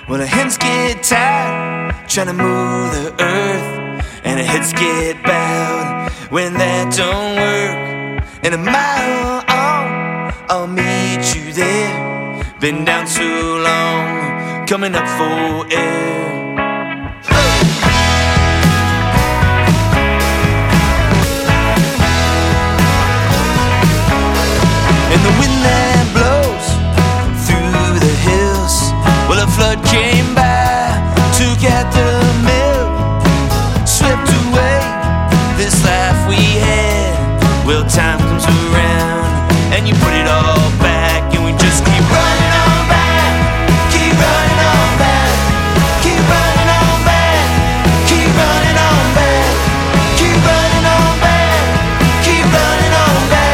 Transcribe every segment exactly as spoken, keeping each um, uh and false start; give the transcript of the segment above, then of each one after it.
Well, the hands get tired trying to move the earth, and the heads get bowed when that don't work. And a mile on, I'll meet you there. Been down too long, coming up for air. And the wind that blows through the hills, well, a flood came by, took out the milk, swept away this life we had. Well, time comes around and you put it all back, and we just keep running on back, keep running on back, keep running on back, keep running on back, keep running on back, keep running on back.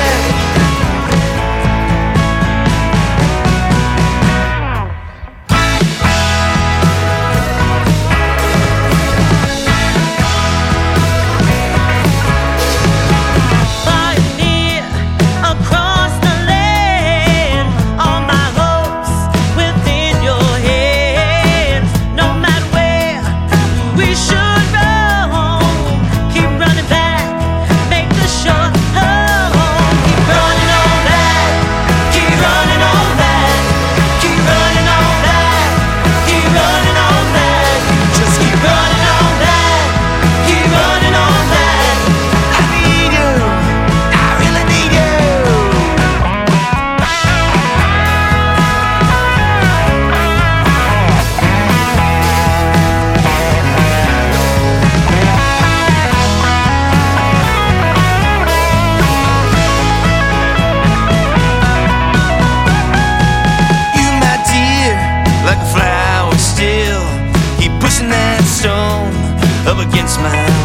Up against my